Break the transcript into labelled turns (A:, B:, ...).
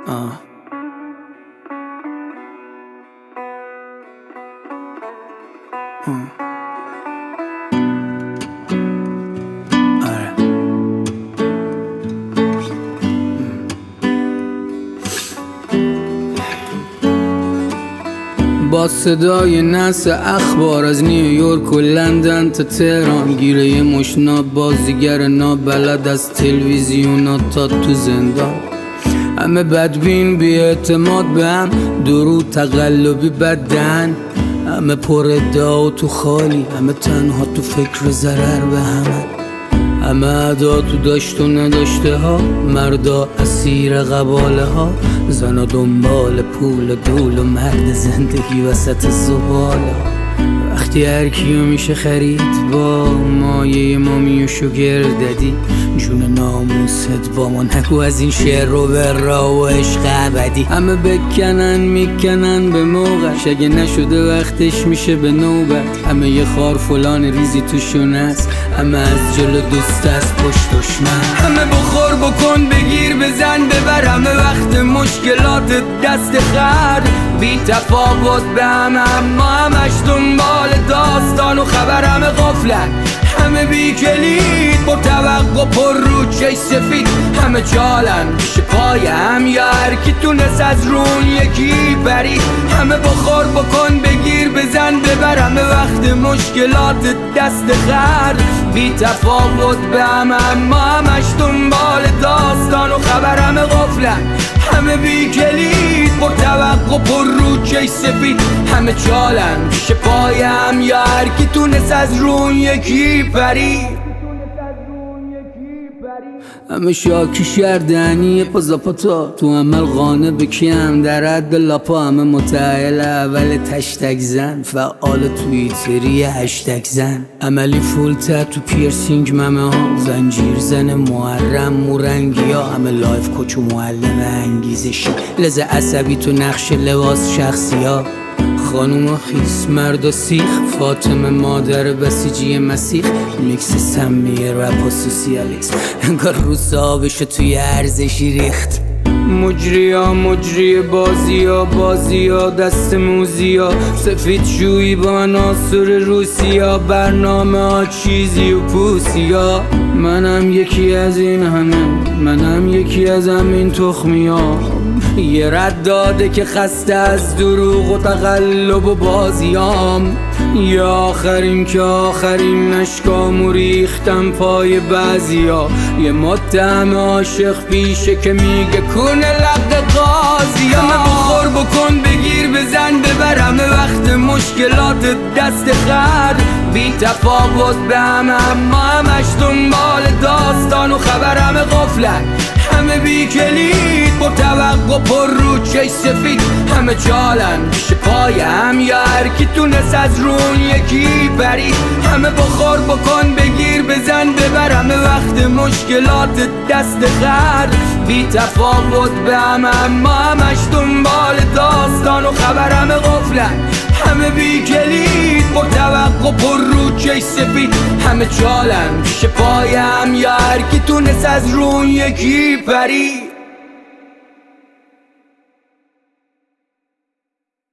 A: آره. با صدای نس اخبار از نیویورک و لندن تا تهران، گیره یه مشناب بازیگر نابلد از تلویزیونا تا تو زندان. همه بدبین بی اعتماد به هم، درود تقلبی بدن، همه پر ادعا و تو خالی، همه تنها تو فکر ضرر به همه ادا تو داشت و نداشته ها، مردا اسیر قباله ها، زنا دنبال پول دول و مرد زندگی وسط زباله. وقتی هر کیو میشه خرید با مایه مامی و شوگر دادی، جون ناموست با ما نگو از این شعر رو به را و عشق ابدی. همه بکنن میکنن به موقعش، اگه نشده وقتش میشه به نوبت. همه یه خار فلان ریزی توشون است، همه از جلو دوست از پشت دشمن. همه بخور بکن بگیر بزن ببر، همه وقت مشکلات دست خرد بی تفاوت به اما همش دنبال داستان و خبر. همه غفلن همه بی کلید، با توقع پر رو چش سفید. همه چالن پیش پای هم، یا هر کی تونست از رون یکی برید. همه بخور بکن بگیر بزن ببر، همه وقت مشکلات دست خرد بی تفاوت به اما همش دنبال داستان و خبر. همه غفلن همه بی کلید، با توقع پر رو چش سفید. همه چالن پیش پای هم، یا هر کی تونست از رون یکی پرید. همه شاکی شردنی پازاپاتا، تو عمل قانه بکیم در حد لاپا. همه متعهل اول تشتک زن، فعال توییتری هشتک زن. عملی فول تو پیرسینگ ممه ها، زنجیر زن محرم مورنگی ها. همه لایف کوچ و معلم انگیزشی، لذه عصبی تو نقش لباس شخصی ها. خانوم خیس مرد و سیخ، فاطمه مادر بسیجی مسیح. میکس سمی رپ و سوسیالیسم، انگار روز آبشو توی ارزشی ریخت. مجری بازی ها دست موزی ها، سفید شویی با عناصر روسی ها. برنامه ها چیزی و پوسی ها. منم یکی از این همه، منم یکی از همین تخمی ها. یه رد داده که خسته از دروغ و تقلب و بازیام. یا آخرین که آخرین نشکامو ریختم پای بعضیا. یه متهم عاشق پیشه که میگه کونه لق قاضی. همه بخور بکن بگیر بزن ببر، همه وقت مشکلات دست خرد بی تفاوت به اما همش دنبال داستان و خبر. همه غفلن همه بی کلید، با توقع پر رو چش سفید. همه چالن پیش پای هم، یا هر کی تونست از رون یکی برید. همه بخور بکن بگیر بزن ببر، همه وقت مشکلات دست خرد بی تفاوت به اما همش دنبال داستان و خبر. همه غفلن همه بی کلید، با توقع پر رو چش سفید. همه چالن پیش پای هم، یا هر کی تونست از رون یکی پرید.